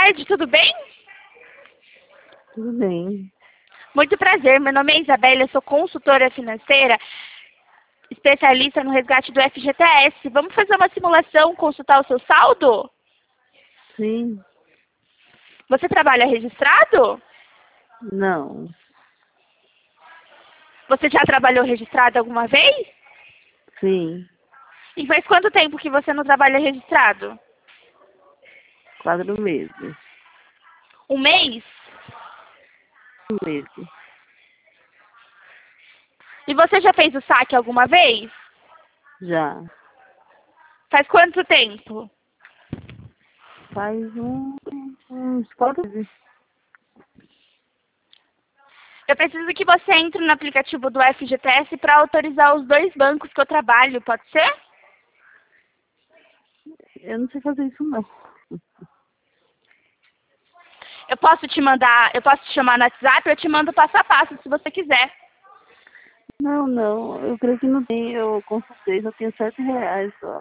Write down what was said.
tarde, tudo bem? Tudo bem. Muito prazer, meu nome é Isabela, eu sou consultora financeira, especialista no resgate do FGTS. Vamos fazer uma simulação, consultar o seu saldo? Sim. Você trabalha registrado? Não. Você já trabalhou registrado alguma vez? Sim. E faz quanto tempo que você não trabalha registrado? 4 meses. Um mês? 1 mês. E você já fez o saque alguma vez? Já. Faz quanto tempo? Faz uns 4 meses. Eu preciso que você entre no aplicativo do FGTS para autorizar os 2 bancos que eu trabalho, pode ser? Eu não sei fazer isso, não. Eu posso te chamar no WhatsApp, eu te mando passo a passo, se você quiser. Não. Eu creio que não tem. Eu consultei, só tinha R$ 7 só.